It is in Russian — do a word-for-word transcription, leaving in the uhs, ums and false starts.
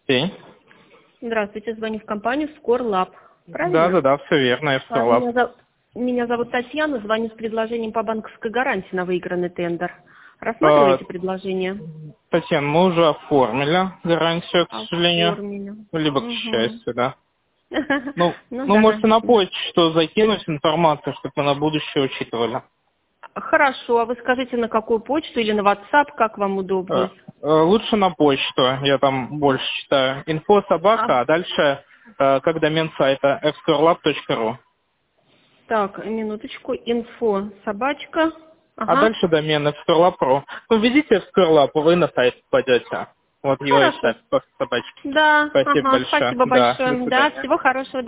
День. Здравствуйте, звоню в компанию Скорлаб. Да, да, Правильно? да, все верно, я А, Скорлаб. Меня, зов- меня зовут Татьяна, звоню с предложением по банковской гарантии на выигранный тендер. А, Рассматриваете предложение? Татьяна, мы уже оформили гарантию, к сожалению. Оформили. Ну, либо к Угу. счастью, да. Ну, Ну ну, да, да. можете на почту закинуть информацию, чтобы мы на будущее учитывали. Хорошо, а вы скажите, на какую почту или на WhatsApp, как вам Э, удобней? э, Лучше на почту, я там больше читаю. Инфо А, собака, а дальше э, как домен сайта эф скорлаб точка ру. так, минуточку. Инфо собачка. А Ага. дальше домен эф скорлаб точка ру. Ну, введите эф скорлаб, вы на сайт попадете. Вот его и Хорошо. сайт по собачке. Да, Спасибо ага, большое. спасибо Да, до большое. Да, свидания. всего хорошего.